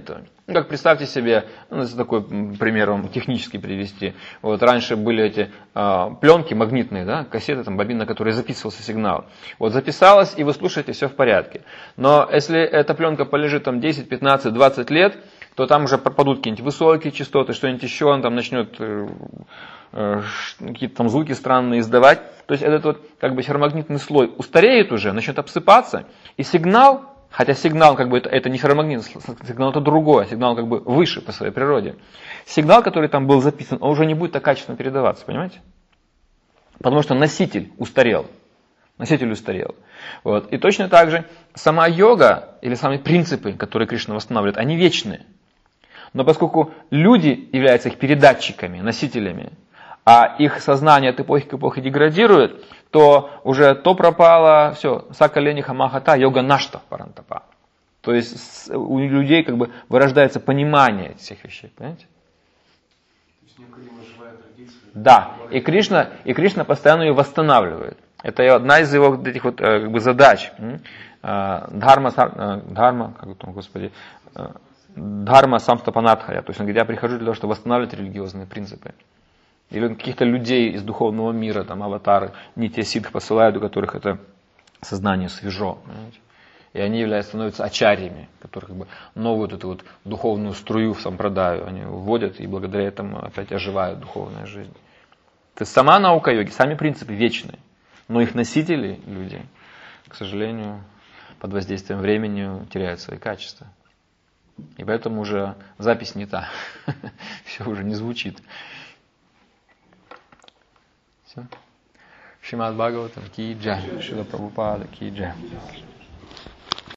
Ну, как представьте себе, ну, такой пример вам технически привести. Вот раньше были эти э, пленки магнитные, да, кассеты, там, бобин, на которые записывался сигнал. Вот записалось, и вы слушаете, все в порядке. Но если эта пленка полежит там десять, пятнадцать, двадцать лет, то там уже пропадут какие-нибудь высокие частоты, что-нибудь еще, он там начнет э, э, какие-то там звуки странные издавать. То есть этот вот как бы ферромагнитный слой устареет уже, начнет обсыпаться, и сигнал, хотя сигнал как бы это, это не ферромагнитный, сигнал это другое, сигнал как бы выше по своей природе. Сигнал, который там был записан, он уже не будет так качественно передаваться, понимаете? Потому что носитель устарел. Носитель устарел. Вот. И точно так же сама йога, или сами принципы, которые Кришна восстанавливает, они вечные. Но поскольку люди являются их передатчиками, носителями, а их сознание от эпохи к эпохе деградирует, то уже то пропало, все, сакалени хамахата, йога нашта парантапа. То есть у людей как бы вырождается понимание всех вещей, понимаете? То есть необходима живая традиция. Да, и Кришна, и Кришна постоянно ее восстанавливает. Это одна из его этих вот, как бы, задач. Дхарма, дхарма, как там, господи, дхарма самстапанадхая. То есть он говорит, я прихожу для того, чтобы восстанавливать религиозные принципы. Или каких-то людей из духовного мира, там, аватары, не те ситхи посылают, у которых это сознание свежо. Понимаете? И они являются, становятся ачарьями, которые как бы новую вот эту вот духовную струю в сампрадаю они вводят, и благодаря этому опять оживает духовная жизнь. То есть сама наука йоги, сами принципы вечные, но их носители, люди, к сожалению, под воздействием времени теряют свои качества. И поэтому уже запись не та, все уже не звучит. Все. Шримад Бхагаватам ки джай, Шрила Прабхупада ки джай.